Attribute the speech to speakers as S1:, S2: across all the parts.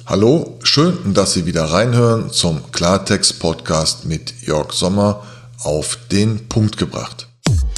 S1: Hallo, schön, dass Sie wieder reinhören zum Klartext-Podcast mit Jörg Sommer auf den Punkt gebracht.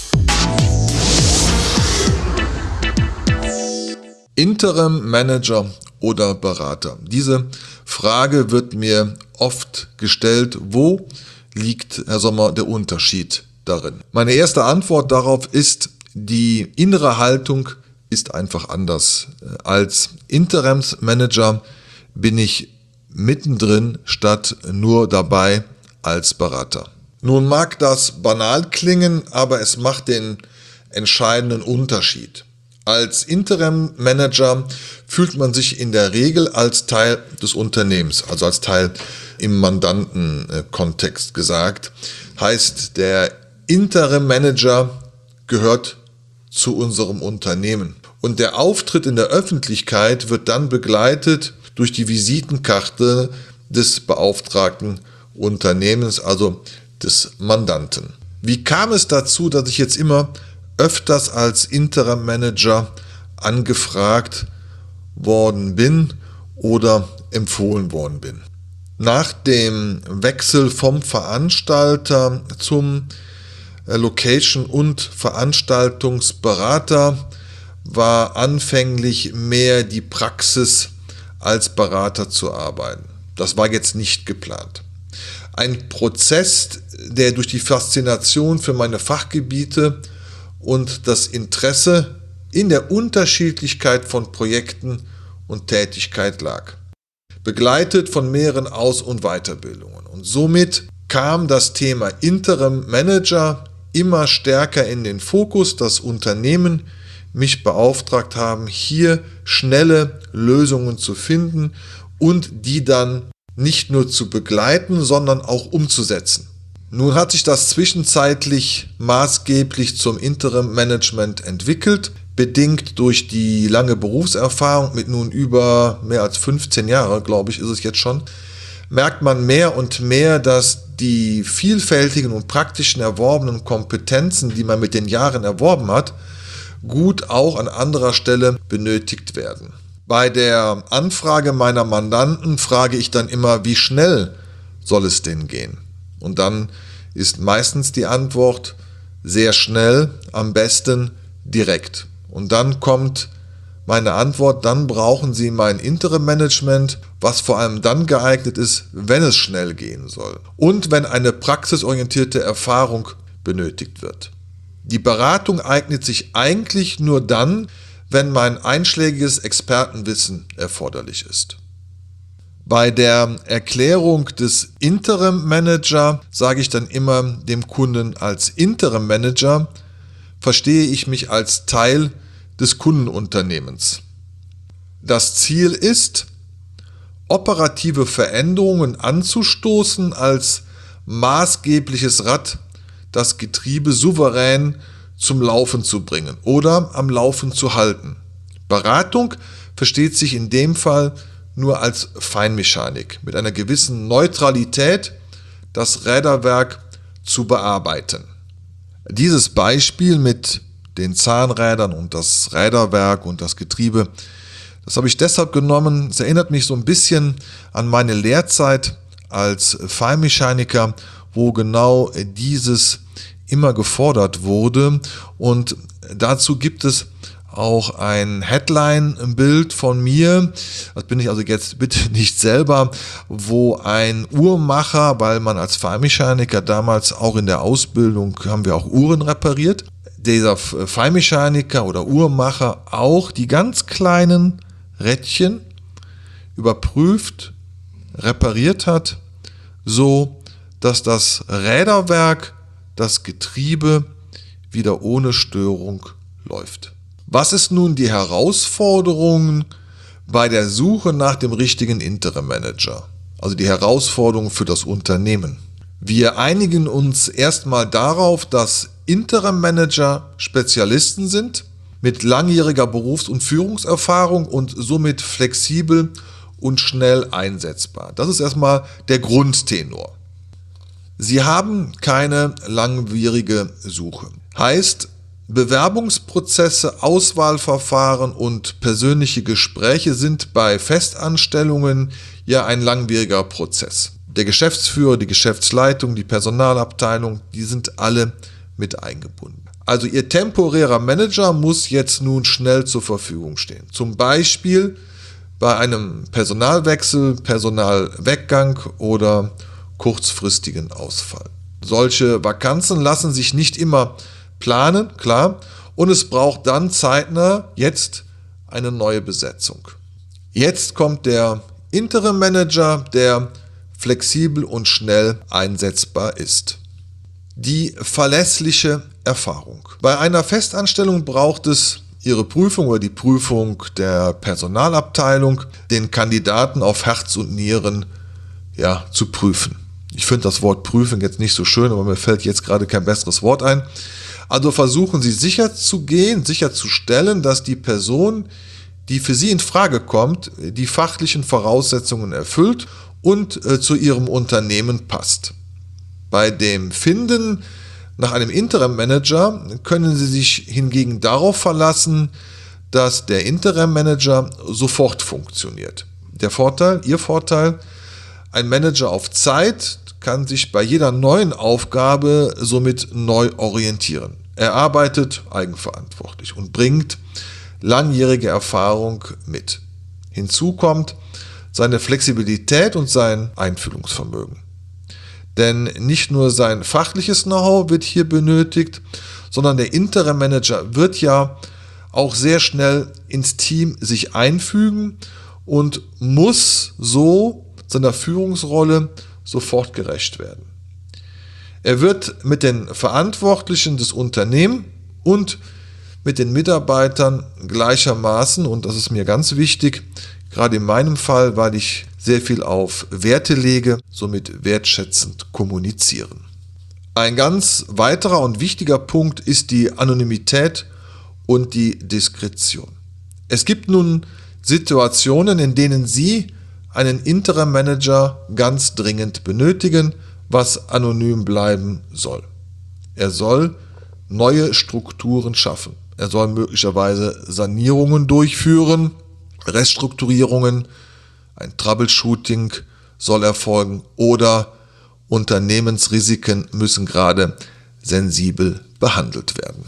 S1: Interim Manager oder Berater? Diese Frage wird mir oft gestellt. Wo liegt, Herr Sommer, der Unterschied darin? Meine erste Antwort darauf ist, die innere Haltung ist einfach anders. Als Interimsmanager bin ich mittendrin statt nur dabei als Berater. Nun mag das banal klingen, aber es macht den entscheidenden Unterschied. Als Interim-Manager fühlt man sich in der Regel als Teil des Unternehmens, also als Teil im Mandantenkontext gesagt. Heißt, der Interim-Manager gehört zu unserem Unternehmen. Und der Auftritt in der Öffentlichkeit wird dann begleitet durch die Visitenkarte des beauftragten Unternehmens, also des Mandanten. Wie kam es dazu, dass ich jetzt immer öfters als Interim Manager angefragt worden bin oder empfohlen worden bin? Nach dem Wechsel vom Veranstalter zum Location- und Veranstaltungsberater war anfänglich mehr die Praxis als Berater zu arbeiten. Das war jetzt nicht geplant. Ein Prozess, der durch die Faszination für meine Fachgebiete und das Interesse in der Unterschiedlichkeit von Projekten und Tätigkeit lag. Begleitet von mehreren Aus- und Weiterbildungen. Und somit kam das Thema Interim Manager immer stärker in den Fokus, dass Unternehmen mich beauftragt haben, hier schnelle Lösungen zu finden und die dann nicht nur zu begleiten, sondern auch umzusetzen. Nun hat sich das zwischenzeitlich maßgeblich zum Interim-Management entwickelt, bedingt durch die lange Berufserfahrung mit nun über mehr als 15 Jahre, glaube ich, ist es jetzt schon, merkt man mehr und mehr, dass die vielfältigen und praktischen erworbenen Kompetenzen, die man mit den Jahren erworben hat, gut auch an anderer Stelle benötigt werden. Bei der Anfrage meiner Mandanten frage ich dann immer, wie schnell soll es denn gehen? Und dann ist meistens die Antwort sehr schnell, am besten direkt. Und dann kommt meine Antwort, dann brauchen Sie mein Interim-Management, was vor allem dann geeignet ist, wenn es schnell gehen soll und wenn eine praxisorientierte Erfahrung benötigt wird. Die Beratung eignet sich eigentlich nur dann, wenn mein einschlägiges Expertenwissen erforderlich ist. Bei der Erklärung des Interim Manager sage ich dann immer dem Kunden, als Interim Manager verstehe ich mich als Teil des Kundenunternehmens. Das Ziel ist, operative Veränderungen anzustoßen, als maßgebliches Rad das Getriebe souverän zum Laufen zu bringen oder am Laufen zu halten. Beratung versteht sich in dem Fall nur als Feinmechanik, mit einer gewissen Neutralität das Räderwerk zu bearbeiten. Dieses Beispiel mit den Zahnrädern und das Räderwerk und das Getriebe, das habe ich deshalb genommen, es erinnert mich so ein bisschen an meine Lehrzeit als Feinmechaniker, wo genau dieses immer gefordert wurde, und dazu gibt es auch ein Headline-Bild von mir, das bin ich also jetzt bitte nicht selber, wo ein Uhrmacher, weil man als Feinmechaniker damals auch in der Ausbildung haben wir auch Uhren repariert, dieser Feinmechaniker oder Uhrmacher auch die ganz kleinen Rädchen überprüft, repariert hat, so dass das Räderwerk, das Getriebe wieder ohne Störung läuft. Was ist nun die Herausforderung bei der Suche nach dem richtigen Interim Manager? Also die Herausforderung für das Unternehmen. Wir einigen uns erstmal darauf, dass Interim Manager Spezialisten sind, mit langjähriger Berufs- und Führungserfahrung und somit flexibel und schnell einsetzbar. Das ist erstmal der Grundtenor. Sie haben keine langwierige Suche. Heißt, Bewerbungsprozesse, Auswahlverfahren und persönliche Gespräche sind bei Festanstellungen ja ein langwieriger Prozess. Der Geschäftsführer, die Geschäftsleitung, die Personalabteilung, die sind alle mit eingebunden. Also Ihr temporärer Manager muss jetzt nun schnell zur Verfügung stehen. Zum Beispiel bei einem Personalwechsel, Personalweggang oder kurzfristigen Ausfall. Solche Vakanzen lassen sich nicht immer planen, klar, und es braucht dann zeitnah jetzt eine neue Besetzung. Jetzt kommt der Interim Manager, der flexibel und schnell einsetzbar ist. Die verlässliche Erfahrung. Bei einer Festanstellung braucht es Ihre Prüfung oder die Prüfung der Personalabteilung, den Kandidaten auf Herz und Nieren zu prüfen. Ich finde das Wort prüfen jetzt nicht so schön, aber mir fällt jetzt gerade kein besseres Wort ein. Also versuchen Sie sicherzustellen, dass die Person, die für Sie in Frage kommt, die fachlichen Voraussetzungen erfüllt und zu Ihrem Unternehmen passt. Bei dem Finden nach einem Interim-Manager können Sie sich hingegen darauf verlassen, dass der Interim-Manager sofort funktioniert. Ihr Vorteil, ein Manager auf Zeit kann sich bei jeder neuen Aufgabe somit neu orientieren. Er arbeitet eigenverantwortlich und bringt langjährige Erfahrung mit. Hinzu kommt seine Flexibilität und sein Einfühlungsvermögen. Denn nicht nur sein fachliches Know-how wird hier benötigt, sondern der Interim-Manager wird ja auch sehr schnell ins Team sich einfügen und muss so seiner Führungsrolle sofort gerecht werden. Er wird mit den Verantwortlichen des Unternehmens und mit den Mitarbeitern gleichermaßen, und das ist mir ganz wichtig, gerade in meinem Fall, weil ich sehr viel auf Werte lege, somit wertschätzend kommunizieren. Ein ganz weiterer und wichtiger Punkt ist die Anonymität und die Diskretion. Es gibt nun Situationen, in denen Sie einen Interim-Manager ganz dringend benötigen, was anonym bleiben soll. Er soll neue Strukturen schaffen. Er soll möglicherweise Sanierungen durchführen, Restrukturierungen, ein Troubleshooting soll erfolgen oder Unternehmensrisiken müssen gerade sensibel behandelt werden.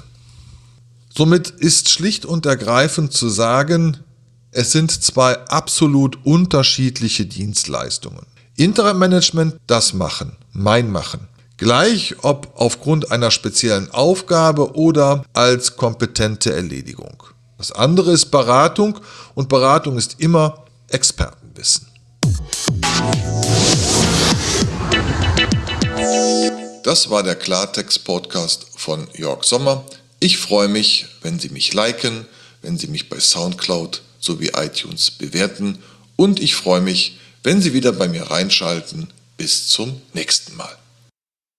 S1: Somit ist schlicht und ergreifend zu sagen, es sind zwei absolut unterschiedliche Dienstleistungen. Interim-Management, das Machen, mein Machen. Gleich ob aufgrund einer speziellen Aufgabe oder als kompetente Erledigung. Das andere ist Beratung und Beratung ist immer Expertenwissen. Das war der Klartext-Podcast von Jörg Sommer. Ich freue mich, wenn Sie mich liken, wenn Sie mich bei Soundcloud sowie iTunes bewerten und ich freue mich, wenn Sie wieder bei mir reinschalten. Bis zum nächsten Mal.